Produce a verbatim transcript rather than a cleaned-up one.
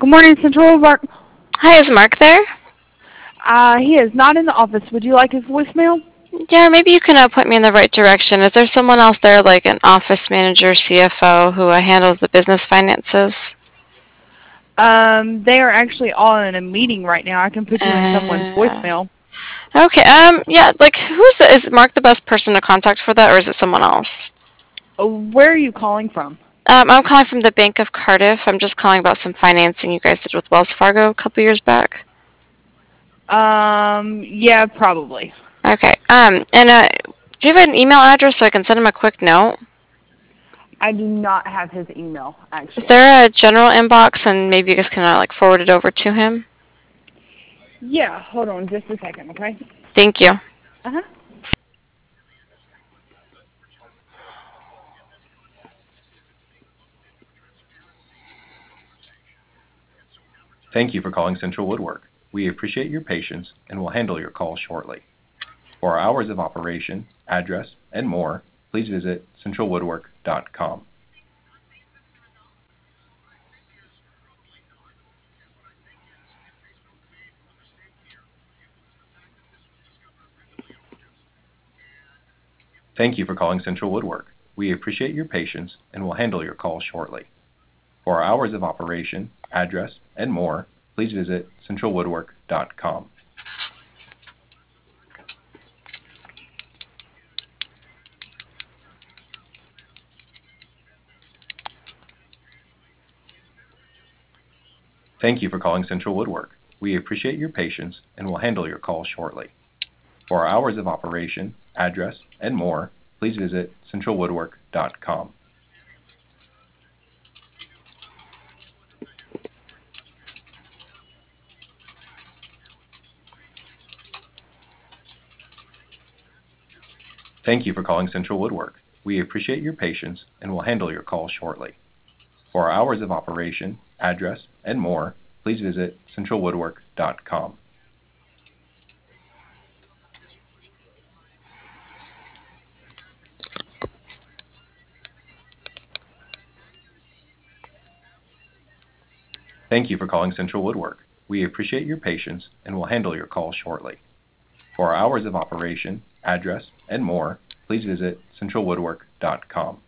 Good morning, Central Park. Hi, is Mark there? Uh, he is not in the office. Would you like his voicemail? Yeah, maybe you can uh, point me in the right direction. Is there someone else there, like an office manager, C F O, who uh, handles the business finances? Um, they are actually all in a meeting right now. I can put you in someone's Uh, voicemail. okay. Um. Yeah. Like, who's the, is Mark the best person to contact for that, or is it someone else? Oh, where are you calling from? Um, I'm calling from the Bank of Cardiff. I'm just calling about some financing you guys did with Wells Fargo a couple years back. Um, yeah, probably. Okay. Um. And uh, do you have an email address so I can send him a quick note? I do not have his email, Is actually. there a general inbox, and maybe you guys can uh, like forward it over to him? Yeah, hold on just a second, okay? Thank you. Uh-huh. Thank you for calling Central Woodwork. We appreciate your patience and will handle your call shortly. For our hours of operation, address, and more, please visit central woodwork dot com. Thank you for calling Central Woodwork. We appreciate your patience and will handle your call shortly. For our hours of operation, address, and more, please visit central woodwork dot com. Thank you for calling Central Woodwork. We appreciate your patience and will handle your call shortly. For our hours of operation, address, and more, please visit central woodwork dot com. Thank you for calling Central Woodwork. We appreciate your patience and will handle your call shortly. For our hours of operation, address, and more, please visit central woodwork dot com. Thank you for calling Central Woodwork. We appreciate your patience and will handle your call shortly. For our hours of operation, address, and more, please visit central woodwork dot com.